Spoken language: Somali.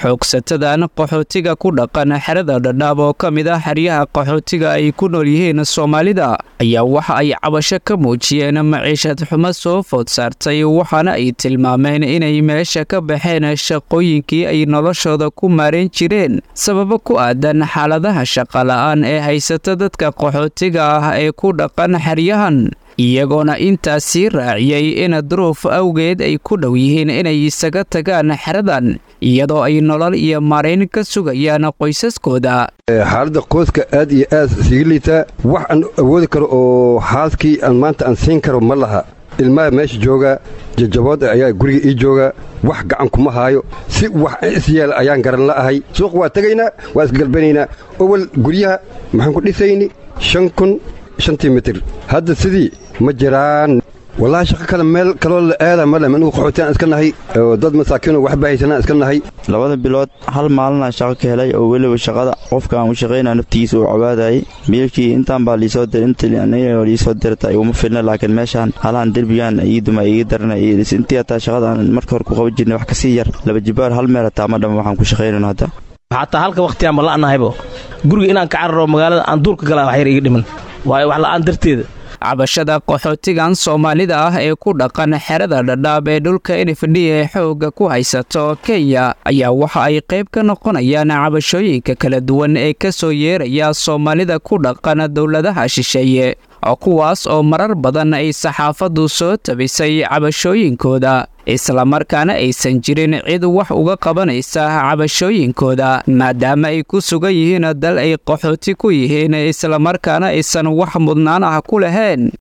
xoogsatadan qaxootiga ku dhaqan xerada Dhadhaab oo ka mid ah xeryaha qaxootiga ay ku nool yihiin Soomaalida ayaa waxa ay cabasho ka muujiyeen maciishad xumo soo food saartay waxaana ay tilmaameen inay meesha ka baxeen shaqooyinkii ay noloshooda ku maareen jireen sababo ku aadan xaaladaha shaqo la'aan ee haysata dadka qaxootiga ah ee ku dhaqan xeryahan iyagoona intaasii raaciyay in duruuf awgeed ay ku dhow yihiin inay isaga tagaan xeradan iyadoo ay nolol iyo maarayn ka sugayaan qoysaskooda xaaladda qoyska aad iyo aad isiga liitaa wax aan awoodi karo oo xaaskii aan maanta aan siin karo ma laha ilmaha meesha jooga jajabood ayaa guriga ii jooga wax gacan kuma haayo si wax isyeela ayaan garan la'ahay suuq waa tegaynaa waa isgalbanaynaa awal guryaha maxaan ku dhisayni 5,000 mitir hadda sidii ma jiraan wallaahi shaqo kale meel kaloo la aada ma leh anigu qaxootiyan iska nahay oo dad masaakiin oo waxba haysanaa iska nahay 2 bilood hal maalin aan shaqo ka helay oo weliba shaqada qofka aan u shaqeynaa naftiisa oo cabaadayay meelkii intaan baa liisoo dirintii aniga liisoo dirtay uma filna laakiin meeshaan halaan derbigan ay duma ay daranay intii taa shaqada aan marka hore ku qaban jirnay wax ka sii yar laba jibaar hal meel taa ma dhama waxaan ku shaqeynaa hadda hatta halka waqti aan la anahaybo guriga inaan ka cararo magaalada aan duurka galaa wax yar iga dhiman way wax la'aan darteeda cabashada qaxootigan Soomaalida ah ee ku dhaqan xerada Dhadhaab ee dhulka NFD ee xooga ku haysato Kenya ayaa waxa ay qayb ka noqonayaan cabashooyinka kala duwan ee ka soo yeeraya Soomaalida ku dhaqan dawladaha shisheeye oo kuwaas oo marar badan ay saxaafadu soo tabisay cabashooyinkooda isla markaana aysan jirin cid wax uga qabanaysa cabashooyinkooda maadaama ay ku sugan yihiin dal ay qaxooti ku yihiin isla markaana aysan wax mudnaan ah ku lahayn